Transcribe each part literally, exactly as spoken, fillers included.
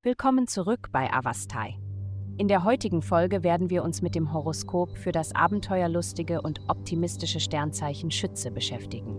Willkommen zurück bei Avastai. In der heutigen Folge werden wir uns mit dem Horoskop für das abenteuerlustige und optimistische Sternzeichen Schütze beschäftigen.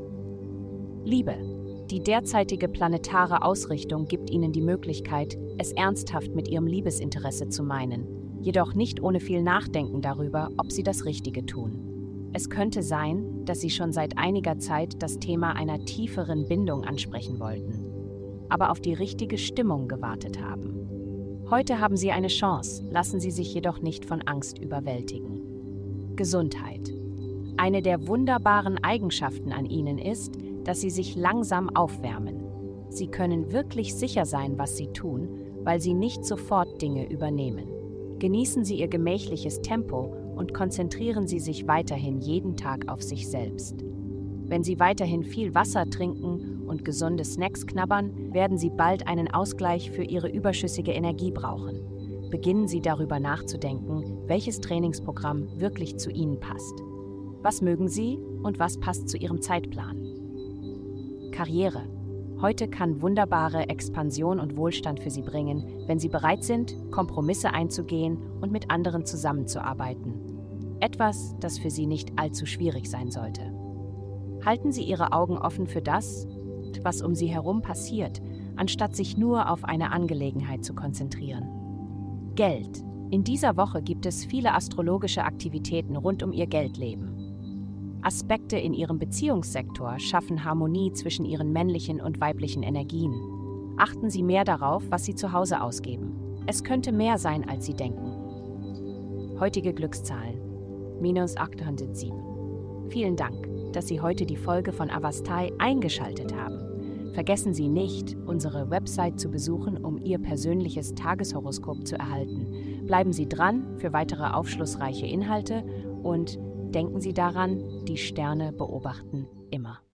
Liebe. Die derzeitige planetare Ausrichtung gibt Ihnen die Möglichkeit, es ernsthaft mit Ihrem Liebesinteresse zu meinen, jedoch nicht ohne viel Nachdenken darüber, ob Sie das Richtige tun. Es könnte sein, dass Sie schon seit einiger Zeit das Thema einer tieferen Bindung ansprechen wollten, aber auf die richtige Stimmung gewartet haben. Heute haben Sie eine Chance, lassen Sie sich jedoch nicht von Angst überwältigen. Gesundheit. Eine der wunderbaren Eigenschaften an Ihnen ist, dass Sie sich langsam aufwärmen. Sie können wirklich sicher sein, was Sie tun, weil Sie nicht sofort Dinge übernehmen. Genießen Sie Ihr gemächliches Tempo und konzentrieren Sie sich weiterhin jeden Tag auf sich selbst. Wenn Sie weiterhin viel Wasser trinken und gesunde Snacks knabbern, werden Sie bald einen Ausgleich für Ihre überschüssige Energie brauchen. Beginnen Sie darüber nachzudenken, welches Trainingsprogramm wirklich zu Ihnen passt. Was mögen Sie und was passt zu Ihrem Zeitplan? Karriere. Heute kann wunderbare Expansion und Wohlstand für Sie bringen, wenn Sie bereit sind, Kompromisse einzugehen und mit anderen zusammenzuarbeiten. Etwas, das für Sie nicht allzu schwierig sein sollte. Halten Sie Ihre Augen offen für das, was um Sie herum passiert, anstatt sich nur auf eine Angelegenheit zu konzentrieren. Geld. In dieser Woche gibt es viele astrologische Aktivitäten rund um Ihr Geldleben. Aspekte in Ihrem Beziehungssektor schaffen Harmonie zwischen Ihren männlichen und weiblichen Energien. Achten Sie mehr darauf, was Sie zu Hause ausgeben. Es könnte mehr sein, als Sie denken. Heutige Glückszahlen: minus achthundertsieben. Vielen Dank, dass Sie heute die Folge von Avastai eingeschaltet haben. Vergessen Sie nicht, unsere Website zu besuchen, um Ihr persönliches Tageshoroskop zu erhalten. Bleiben Sie dran für weitere aufschlussreiche Inhalte und denken Sie daran, die Sterne beobachten